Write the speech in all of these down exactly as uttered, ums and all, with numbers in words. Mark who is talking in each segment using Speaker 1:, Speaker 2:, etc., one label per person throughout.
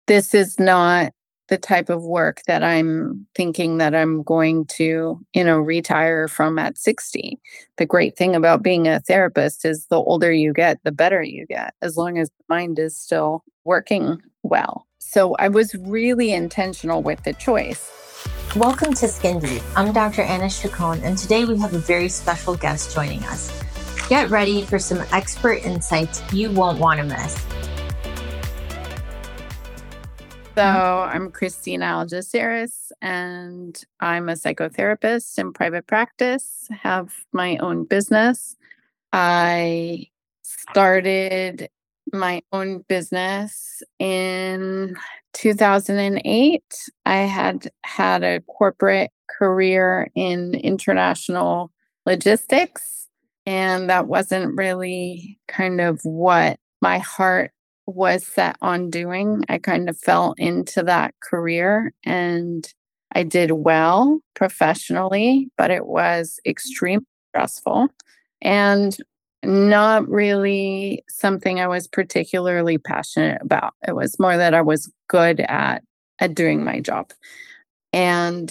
Speaker 1: this is not the type of work that I'm thinking that I'm going to, you know, retire from at sixty. The great thing about being a therapist is the older you get, the better you get, as long as the mind is still working well. So I was really intentional with the choice.
Speaker 2: Welcome to Skin Deep. I'm Doctor Anna Chacon, and today we have a very special guest joining us. Get ready for some expert insights you won't want to miss.
Speaker 1: So I'm Christina Algeciras, and I'm a psychotherapist in private practice, have my own business. I started my own business in two thousand eight. I had had a corporate career in international logistics, and that wasn't really kind of what my heart was set on doing. I kind of fell into that career and I did well professionally, but it was extremely stressful and not really something I was particularly passionate about. It was more that I was good at at doing my job. And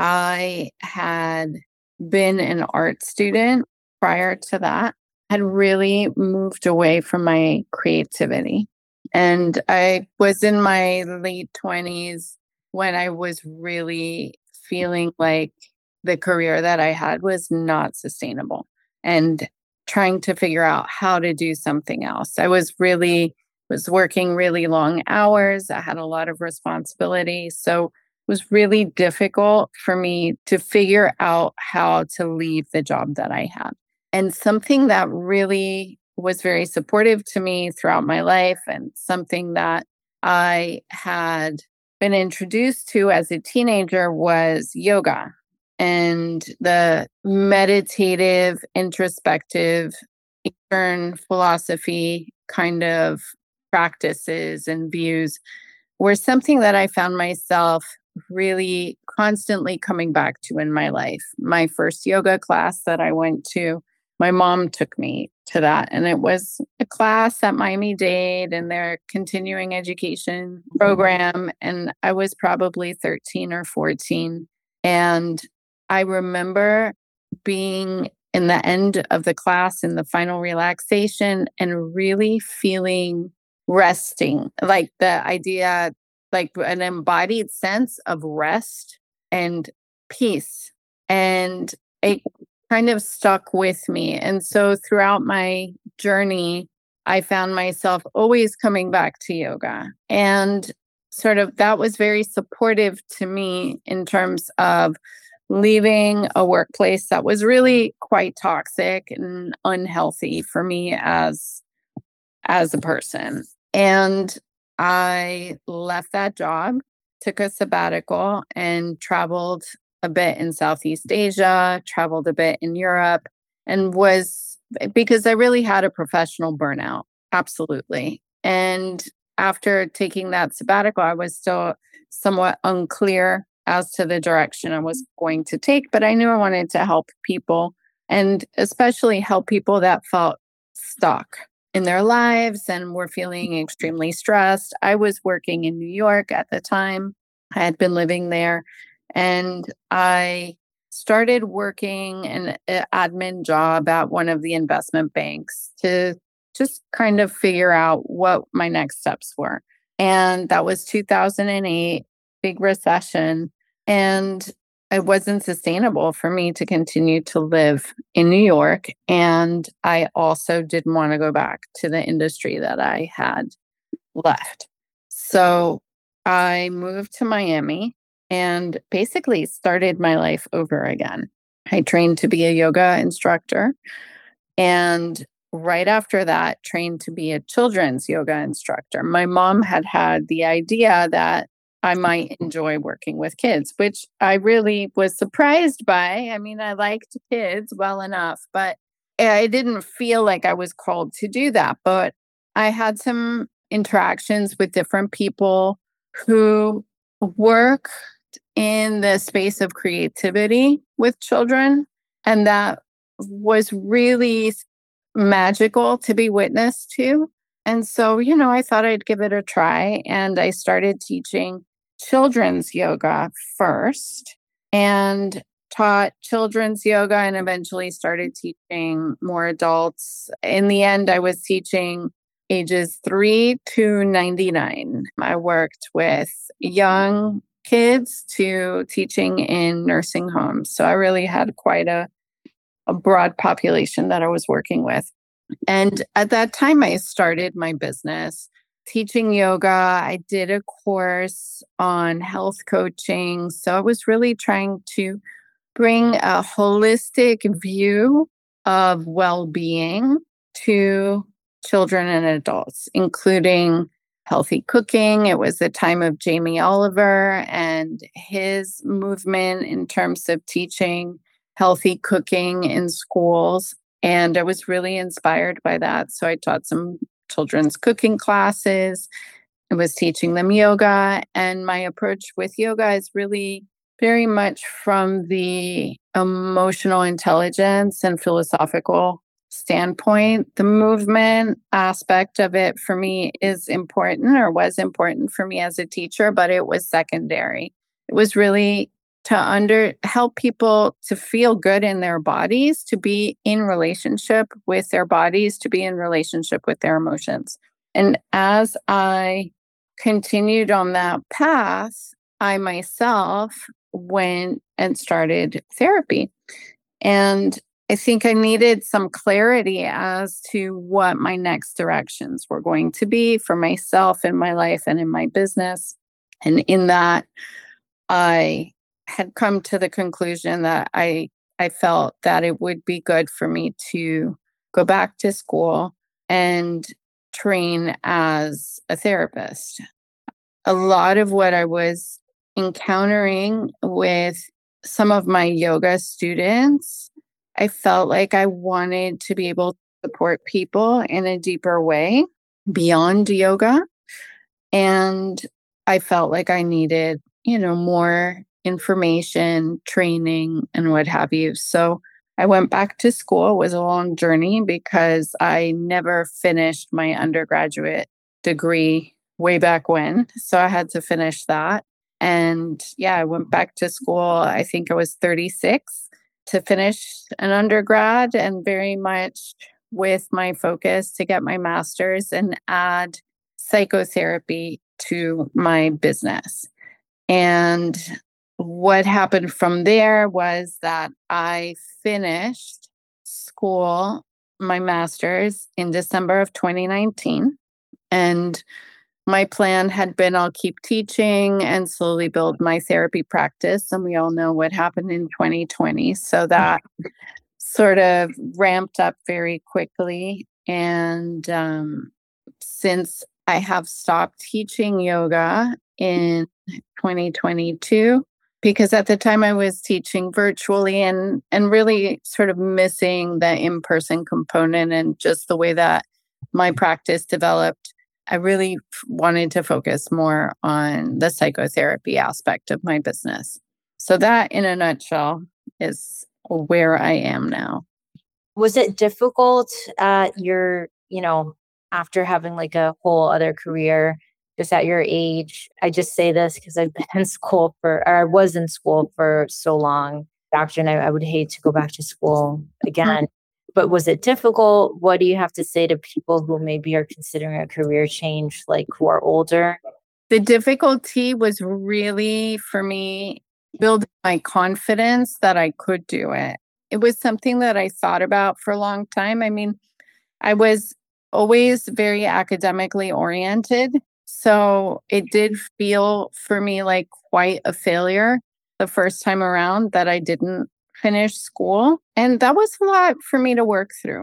Speaker 1: I had been an art student prior to that, had really moved away from my creativity. And I was in my late twenties when I was really feeling like the career that I had was not sustainable and trying to figure out how to do something else. I was really was working really long hours. I had a lot of responsibility. So it was really difficult for me to figure out how to leave the job that I had. And something that really was very supportive to me throughout my life and something that I had been introduced to as a teenager was yoga and the meditative, introspective, Eastern philosophy kind of practices and views were something that I found myself really constantly coming back to in my life. My first yoga class that I went to, my mom took me to that. And it was a class at Miami-Dade in their continuing education program. And I was probably thirteen or fourteen. And I remember being in the end of the class in the final relaxation and really feeling resting, like the idea, like an embodied sense of rest and peace. And it kind of stuck with me. And so throughout my journey, I found myself always coming back to yoga. And sort of that was very supportive to me in terms of leaving a workplace that was really quite toxic and unhealthy for me as as a person. And I left that job, took a sabbatical, and traveled a bit in Southeast Asia, traveled a bit in Europe, and was because I really had a professional burnout. Absolutely. And after taking that sabbatical, I was still somewhat unclear as to the direction I was going to take, but I knew I wanted to help people and especially help people that felt stuck in their lives and were feeling extremely stressed. I was working in New York at the time. I had been living there and I started working an admin job at one of the investment banks to just kind of figure out what my next steps were. And that was two thousand eight, big recession. And it wasn't sustainable for me to continue to live in New York. And I also didn't want to go back to the industry that I had left. So I moved to Miami and basically started my life over again. I trained to be a yoga instructor. And right after that, trained to be a children's yoga instructor. My mom had had the idea that I might enjoy working with kids, which I really was surprised by. I mean, I liked kids well enough, but I didn't feel like I was called to do that. But I had some interactions with different people who work in the space of creativity with children. And that was really magical to be witness to. And so, you know, I thought I'd give it a try. And I started teaching children's yoga first and taught children's yoga and eventually started teaching more adults. In the end, I was teaching ages three to ninety-nine. I worked with young kids to teaching in nursing homes. So I really had quite a, a broad population that I was working with. And at that time, I started my business teaching yoga. I did a course on health coaching. So I was really trying to bring a holistic view of well being to children and adults, including healthy cooking. It was the time of Jamie Oliver and his movement in terms of teaching healthy cooking in schools. And I was really inspired by that. So I taught some children's cooking classes. I was teaching them yoga. And my approach with yoga is really very much from the emotional intelligence and philosophical standpoint. The movement aspect of it for me is important or was important for me as a teacher, but it was secondary. It was really to under help people to feel good in their bodies, to be in relationship with their bodies, to be in relationship with their emotions. And as I continued on that path, I myself went and started therapy. And I think I needed some clarity as to what my next directions were going to be for myself in my life and in my business. And in that, I had come to the conclusion that I I felt that it would be good for me to go back to school and train as a therapist. A lot of what I was encountering with some of my yoga students, I felt like I wanted to be able to support people in a deeper way beyond yoga. And I felt like I needed, you know, more information, training, and what have you. So I went back to school. It was a long journey because I never finished my undergraduate degree way back when. So I had to finish that. And yeah, I went back to school. I think I was thirty-six to finish an undergrad and very much with my focus to get my master's and add psychotherapy to my business. And what happened from there was that I finished school, my master's in December of twenty nineteen. And my plan had been I'll keep teaching and slowly build my therapy practice. And we all know what happened in twenty twenty. So that sort of ramped up very quickly. And um, since I have stopped teaching yoga in twenty twenty-two, because at the time I was teaching virtually and and really sort of missing the in-person component and just the way that my practice developed, I really wanted to focus more on the psychotherapy aspect of my business. So that in a nutshell is where I am now.
Speaker 2: Was it difficult at your, you know, after having like a whole other career, just at your age? I just say this because I've been in school for, or I was in school for so long, doctor, and I, I would hate to go back to school again. But was it difficult? What do you have to say to people who maybe are considering a career change, like who are older?
Speaker 1: The difficulty was really for me building my confidence that I could do it. It was something that I thought about for a long time. I mean, I was always very academically oriented. So it did feel for me like quite a failure the first time around that I didn't finish school. And that was a lot for me to work through.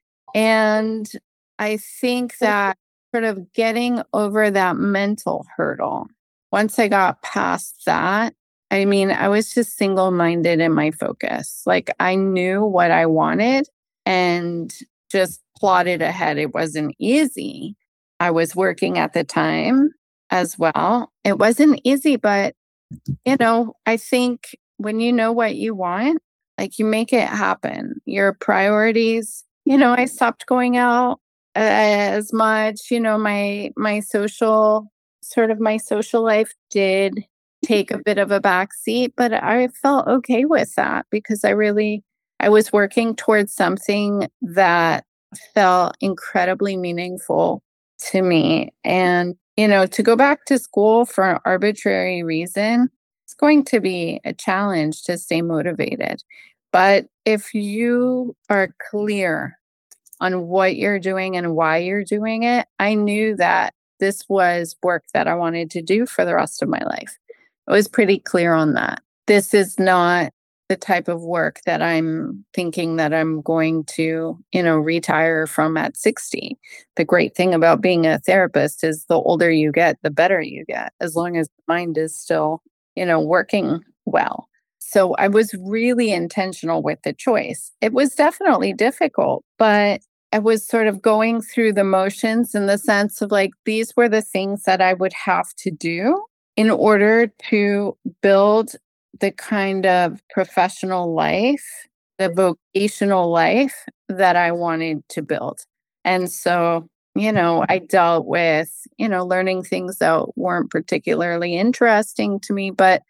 Speaker 1: And I think that sort of getting over that mental hurdle, once I got past that, I mean, I was just single minded in my focus. Like I knew what I wanted and just plodded ahead. It wasn't easy. I was working at the time as well. It wasn't easy, but, you know, I think when you know what you want, like you make it happen. Your priorities, you know, I stopped going out as much. You know, my my social sort of my social life did take a bit of a backseat, but I felt okay with that because I really I was working towards something that felt incredibly meaningful to me. And, you know, to go back to school for an arbitrary reason, it's going to be a challenge to stay motivated. But if you are clear on what you're doing and why you're doing it, I knew that this was work that I wanted to do for the rest of my life. I was pretty clear on that. This is not the type of work that I'm thinking that I'm going to, you know, retire from at sixty. The great thing about being a therapist is the older you get, the better you get, as long as the mind is still, you know, working well. So I was really intentional with the choice. It was definitely difficult, but I was sort of going through the motions in the sense of like, these were the things that I would have to do in order to build the kind of professional life, the vocational life that I wanted to build. And so, you know, I dealt with, you know, learning things that weren't particularly interesting to me, but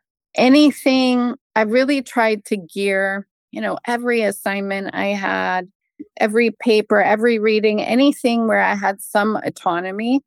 Speaker 1: anything I really tried to gear, you know, every assignment I had, every paper, every reading, anything where I had some autonomy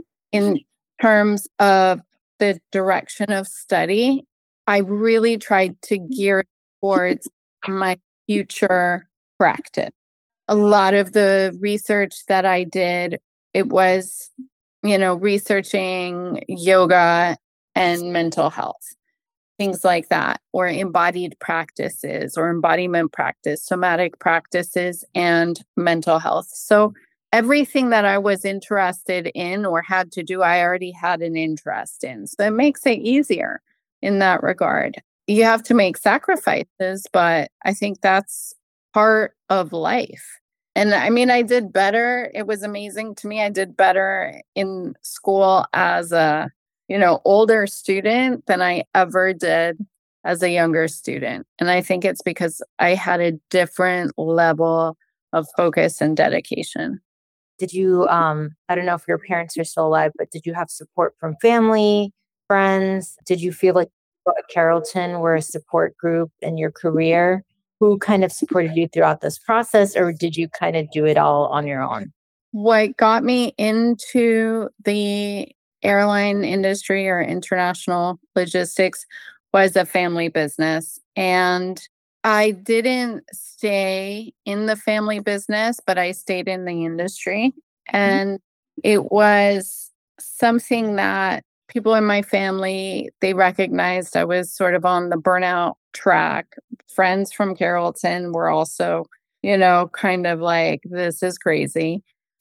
Speaker 1: in terms of the direction of study, I really tried to gear towards my future practice. A lot of the research that I did, it was, you know, researching yoga and mental health, things like that, or embodied practices or embodiment practice, somatic practices, and mental health. So everything that I was interested in or had to do, I already had an interest in. So it makes it easier in that regard. You have to make sacrifices, but I think that's part of life. And I mean, I did better. It was amazing to me. I did better in school as a you know, older student than I ever did as a younger student. And I think it's because I had a different level of focus and dedication.
Speaker 2: Did you, um, I don't know if your parents are still alive, but did you have support from family, friends? Did you feel like people at Carrollton were a support group in your career? Who kind of supported you throughout this process, or did you kind of do it all on your own?
Speaker 1: What got me into the airline industry or international logistics was a family business. And I didn't stay in the family business, but I stayed in the industry. And it was something that people in my family, they recognized I was sort of on the burnout track. Friends from Carrollton were also, you know, kind of like, this is crazy.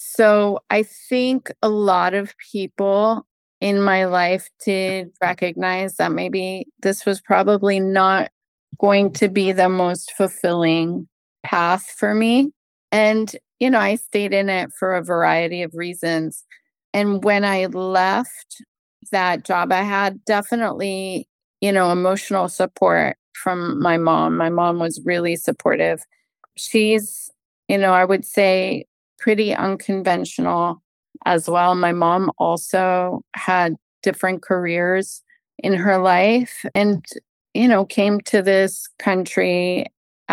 Speaker 1: So I think a lot of people in my life did recognize that maybe this was probably not going to be the most fulfilling path for me. And, you know, I stayed in it for a variety of reasons. And when I left that job, I had definitely, you know, emotional support from my mom. My mom was really supportive. She's, you know, I would say pretty unconventional as well. My mom also had different careers in her life and, you know, came to this country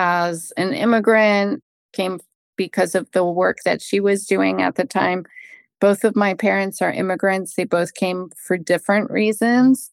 Speaker 1: as an immigrant, came because of the work that she was doing at the time. Both of my parents are immigrants. They both came for different reasons.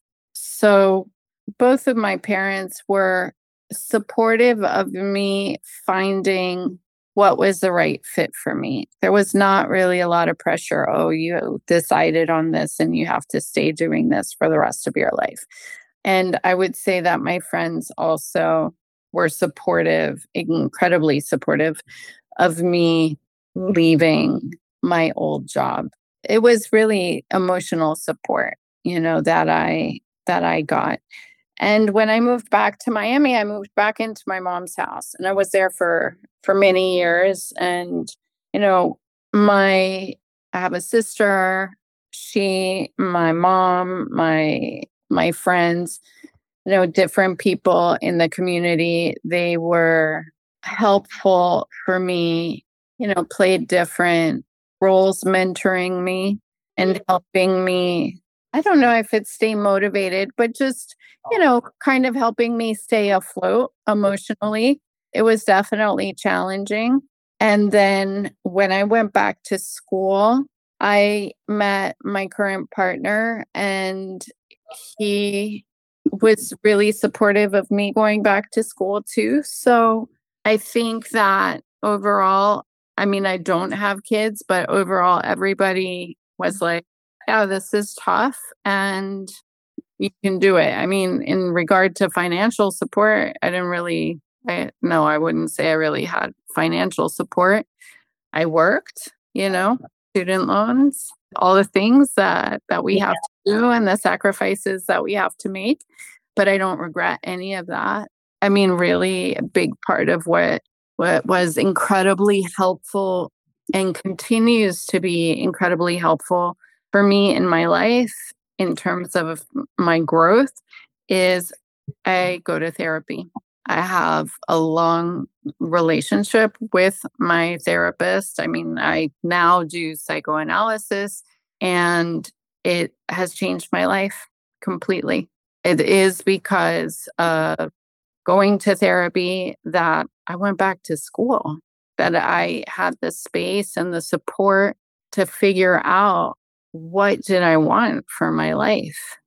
Speaker 1: So both of my parents were supportive of me finding what was the right fit for me. There was not really a lot of pressure. Oh, you decided on this and you have to stay doing this for the rest of your life. And I would say that my friends also were supportive, incredibly supportive of me leaving my old job. It was really emotional support, you know, that I that I got. And when I moved back to Miami, I moved back into my mom's house and I was there for for many years. And, you know, my I have a sister, she, my mom, my my friends, you know, different people in the community, they were helpful for me, you know, played different roles mentoring me and helping me. I don't know if it's stay motivated, but just, you know, kind of helping me stay afloat emotionally. It was definitely challenging. And then when I went back to school, I met my current partner, and he was really supportive of me going back to school too. So I think that overall, I mean, I don't have kids, but overall, everybody was like, yeah, this is tough and you can do it. I mean, in regard to financial support, I didn't really, I, no, I wouldn't say I really had financial support. I worked, you know, student loans, all the things that that we
Speaker 2: Yeah.
Speaker 1: have to do and the sacrifices that we have to make, but I don't regret any of that. I mean, really a big part of what what was incredibly helpful and continues to be incredibly helpful for me in my life in terms of my growth is I go to therapy. I have a long relationship with my therapist. I mean, I now do psychoanalysis, and it has changed my life completely. It is because of going to therapy that I went back to school, that I had the space and the support to figure out what did I want for my life,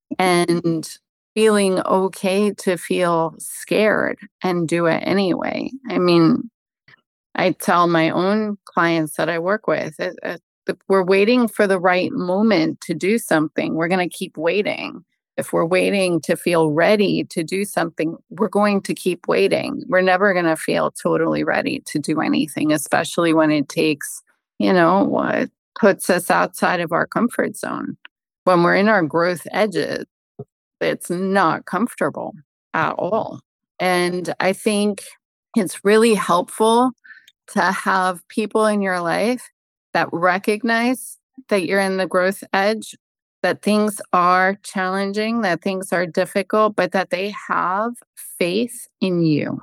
Speaker 1: and feeling okay to feel scared and do it anyway. I mean, I tell my own clients that I work with, uh, uh, if we're waiting for the right moment to do something, we're going to keep waiting. If we're waiting to feel ready to do something, we're going to keep waiting. We're never going to feel totally ready to do anything, especially when it takes, you know, what puts us outside of our comfort zone. When we're in our growth edges, it's not comfortable at all. And I think it's really helpful to have people in your life that recognize that you're in the growth edge, that things are challenging, that things are difficult, but that they have faith in you.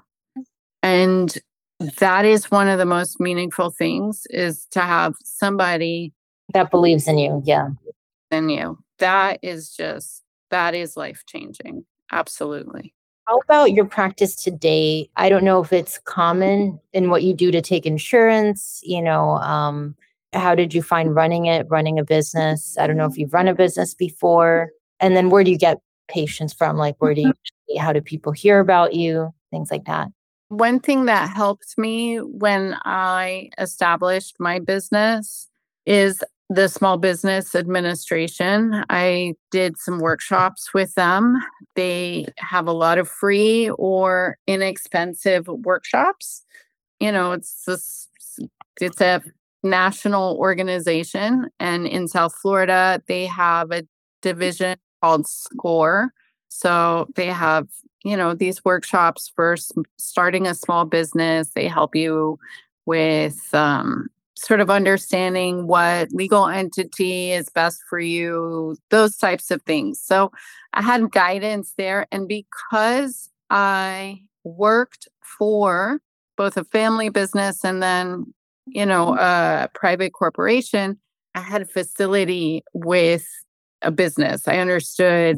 Speaker 1: And that is one of the most meaningful things, is to have somebody
Speaker 2: That believes in you. Yeah.
Speaker 1: in you. That is just, that is life changing. Absolutely.
Speaker 2: How about your practice today? I don't know if it's common in what you do to take insurance. You know, um, how did you find running it, running a business? I don't know if you've run a business before. And then where do you get patients from? Like, where do you, how do people hear about you? Things like that.
Speaker 1: One thing that helped me when I established my business is the Small Business Administration. I did some workshops with them. They have a lot of free or inexpensive workshops. You know, it's this, it's a national organization, and in South Florida, they have a division called SCORE. So they have, you know, these workshops for s- starting a small business. They help you with um, sort of understanding what legal entity is best for you, those types of things. So I had guidance there. And because I worked for both a family business and then, you know, a private corporation, I had a facility with a business. I understood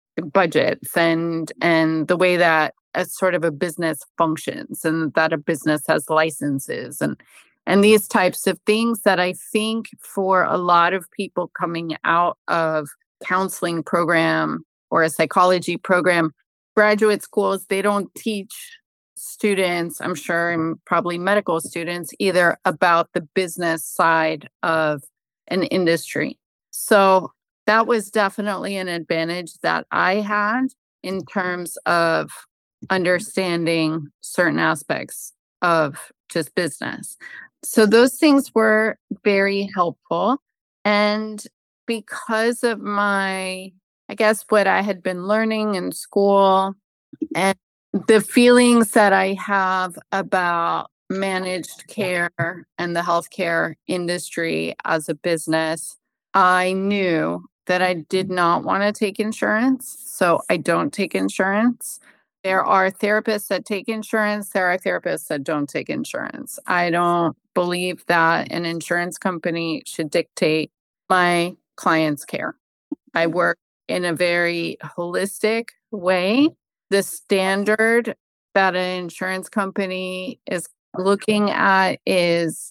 Speaker 1: budgets and and the way that a sort of a business functions, and that a business has licenses and and these types of things that I think for a lot of people coming out of counseling program or a psychology program, graduate schools, they don't teach students, I'm sure, and probably medical students either, about the business side of an industry. So that was definitely an advantage that I had in terms of understanding certain aspects of just business. So those things were very helpful. And because of my, I guess, what I had been learning in school and the feelings that I have about managed care and the healthcare industry as a business, I knew that I did not want to take insurance. So I don't take insurance. There are therapists that take insurance. There are therapists that don't take insurance. I don't believe that an insurance company should dictate my client's care. I work in a very holistic way. The standard that an insurance company is looking at is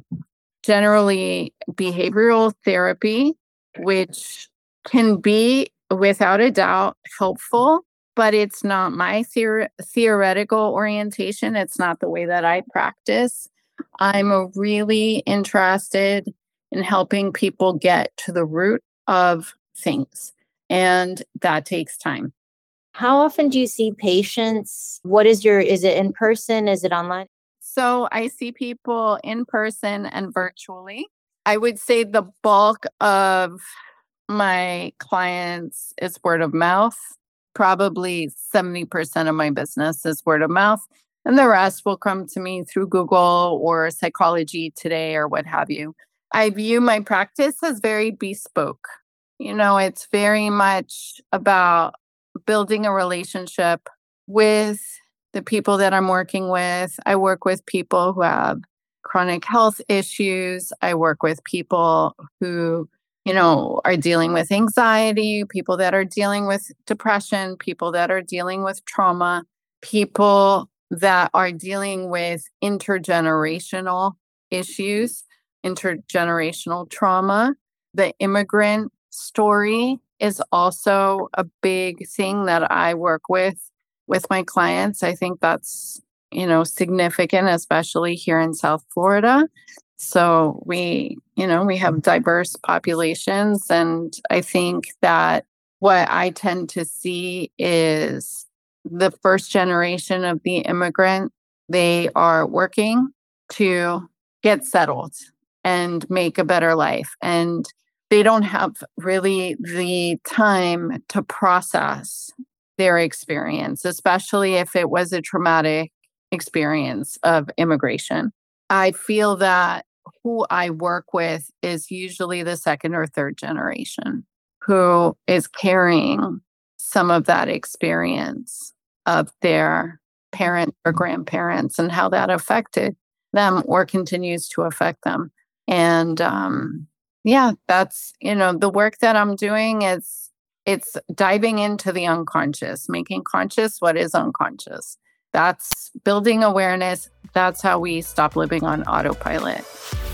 Speaker 1: generally behavioral therapy, which can be without a doubt helpful, but it's not my theor- theoretical orientation. It's not the way that I practice. I'm really interested in helping people get to the root of things, and that takes time.
Speaker 2: How often do you see patients? What is your, is it in person? Is it online?
Speaker 1: So I see people in person and virtually. I would say the bulk of my clients is word of mouth. Probably seventy percent of my business is word of mouth. And the rest will come to me through Google or Psychology Today or what have you. I view my practice as very bespoke. You know, it's very much about building a relationship with the people that I'm working with. I work with people who have chronic health issues. I work with people who, you know, are dealing with anxiety, people that are dealing with depression, people that are dealing with trauma, people that are dealing with intergenerational issues, intergenerational trauma. The immigrant story is also a big thing that I work with with my clients. I think that's, you know, significant, especially here in South Florida. So we, you know, we have diverse populations. And I think that what I tend to see is the first generation of the immigrant, they are working to get settled and make a better life. And they don't have really the time to process their experience, especially if it was a traumatic experience of immigration. I feel that who I work with is usually the second or third generation who is carrying some of that experience of their parents or grandparents and how that affected them or continues to affect them. And um, yeah, that's, you know, the work that I'm doing is it's diving into the unconscious, making conscious what is unconscious. That's building awareness. That's how we stop living on autopilot.